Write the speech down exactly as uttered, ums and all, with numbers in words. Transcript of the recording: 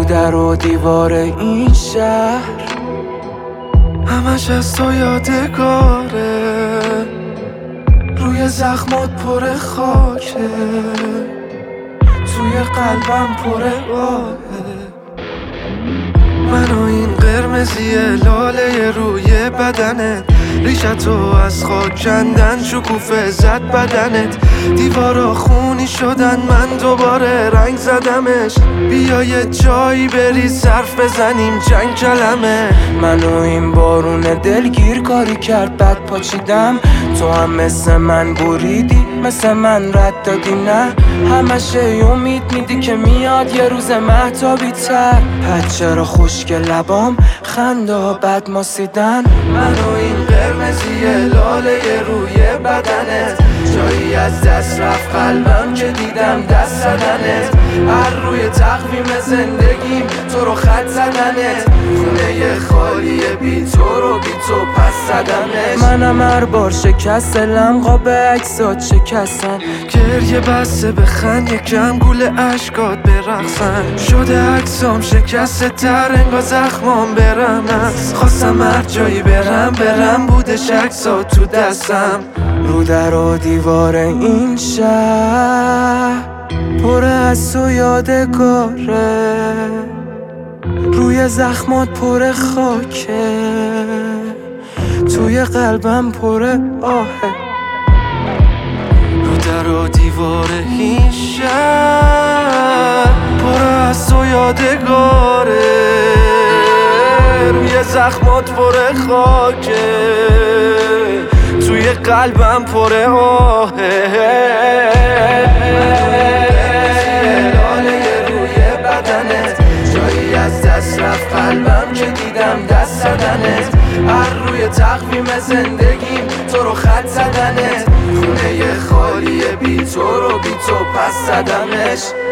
در و دیوار این شهر همش از تو یادگاره، روی زخمات پر خاکه، توی قلبم پر آهه. من و این قرمزی لاله روی بدنت، ریشتو از خاک کندن، شکوفه زد بدنت، دیوارا خونی شدن، من دوباره رنگ زدمش. بیا یه جایی بری صرف بزنیم چند کلمه. من و این بارون دلگیر کاری کرد بد پاچیدم، تو هم مثل من بریدی، مثل من رد دادی نه. همشه امید میدی که میاد یه روز مهتابی تر. پد چرا خشک لبام خنده ها بد ماسیدن. من و این قرمزی لاله روی بدنت، جایی از دست رفت قلبم که دیدم دست زدنت. هر روی تقویم زندگیم تو رو خط زدنت، خونه خالی بی تو رو بی تو پس زدمش. منم هر بار شکست لمقاب عکسات شکستن، گریه بسته بخند یکم گول عشقات برقصن. شده عکسام شکسته تر انگار زخمام برم است. خواستم هر جایی برم برم بودش عکسات تو دستم. رو در و دیوار این شهر پر از تو یادگاره، روی زخمات پر خاکه، توی قلبم پر آهه. رو در و دیوار این شهر پر از تو یادگاره، روی زخمات پر خاکه، توی قلبم پر آهه. لاله روی بدنت، جایی از دست رفت قلبم که دیدم دست زدنت. هر روی تقویم زندگیم تو رو خط زدنت، خونه خالی بی تو رو بی تو پس زدمش.